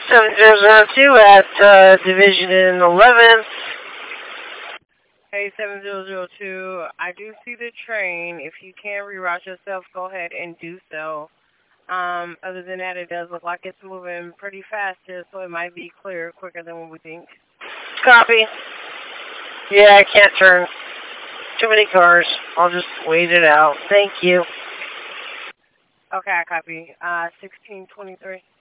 7002 at Division 11. Hey, 7002, I do see the train. If you can reroute yourself, go ahead and do so. Other than that, it does look like it's moving pretty fast here, so it might be clear quicker than what we think. Copy. Yeah, I can't turn. Too many cars. I'll just wait it out. Thank you. Okay, I copy. 1623.